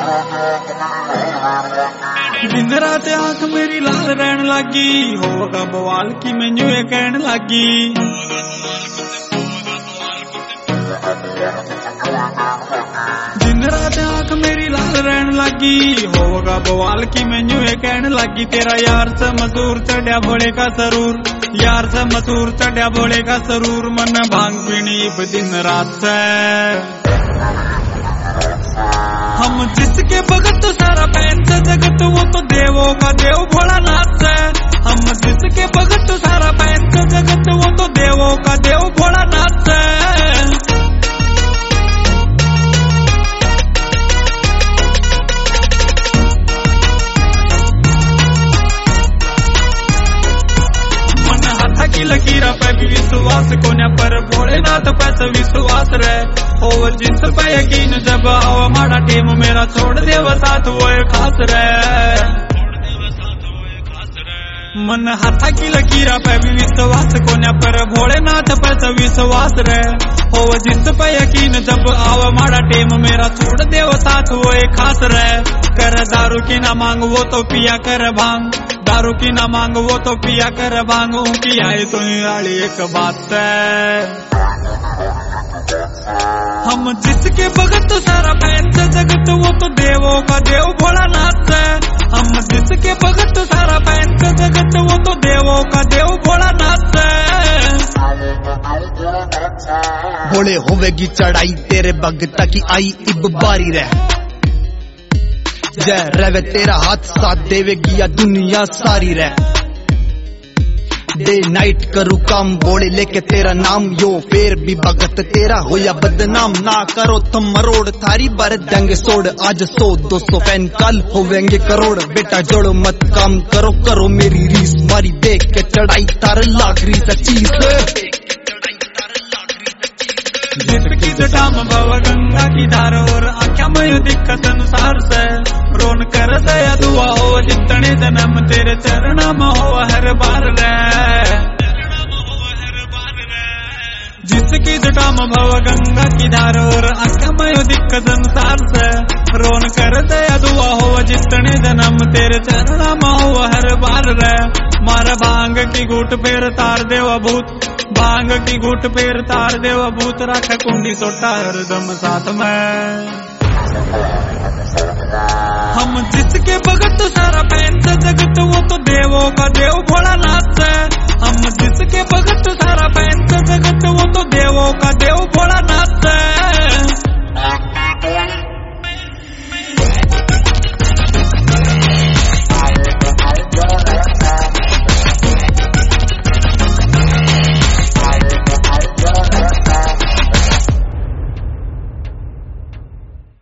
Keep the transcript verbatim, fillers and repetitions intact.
दिन रात आंख मेरी लाल रहन लागी, होगा बवाल की मैनू ये कहन लागी। दिन रात आंख मेरी लाल रहन लागी, होगा बवाल की मैनू ये कहन लागी। तेरा यार से मसूर चढ़िया भोले का सरूर, यार से मसूर चढ़िया भोले का सरूर। मन भांग पीनी इब दिन रात से, हम जिसके भगत सारा पैंत जगत वो तो देवों का देव भोलानाथ है। हम जिसके भगत सारा पैंत जगत वो तो देवों का देव भोलानाथ है। मन हाथा की लकीरा पे भी विश्वास कोने पर भोलेनाथ पैसा विश्वास रहे। ओ जिस पे यकीन जब आओ माड़ा टीम मेरा छोड़ दे वो साथ वो खास रहे। मन हाथा की लकीरा पे भी विश्वास कोने पर भोलेनाथ पैसा विश्वास रहे। ओ जिस पे यकीन जब आओ माड़ा टीम मेरा छोड़ दे वो साथ वो खास रहे। कर दारू की ना मांग वो तो पिया कर भांग, दारू की ना मांग वो तो पिया कर भांग। की आए तो निराली एक बात है, हम जिसके भगत सारा पैंत जगत वो तो देवों का देव भोलानाथ है। हम जिसके भगत सारा पैंत जगत वो तो देवों का देव भोलानाथ है। भोले होवेगी चढ़ाई तेरे भगता की आई इब बारी रह। जय रवे तेरा हाथ साथ देवेगी या दुनिया सारी रह। डे नाइट करू काम बोले लेके तेरा नाम, यो फेर भी भगत तेरा हो या बदनाम। ना करो तुम मरोड़ थारी बार देंगे सोड़, आज सौ दो सौ फैन कल होवेंगे करोड़। बेटा जोड़ो मत काम करो करो मेरी रीस, मारी देख के चढ़ाई तार लाख री सच्ची से। जिसकी जटाम भव गंगा की धार और आख्या मय दिक्कत अनुसार से। रोन कर दया दुआ हो जितने जन्म तेरे चरणा में हो हर बार रे। जिसकी जटाम भव गंगा की धार और आख्या मय दिक्कत अनुसार से। रोन कर दया दुआ हो जितने जन्म तेरे चरणा में हो हर बार रे। मार भांग की घूट फेर तार देव भूत, भांग की घूट पेर तार देव भूत। रख कुंडी सोटा हरदम साथ में, हम जिसके भगत सारा पैंत जगत वो तो देवों का देव भोलानाथ है। हम जिसके भगत सारा पैंत जगत वो तो देवों का देव भोलानाथ है।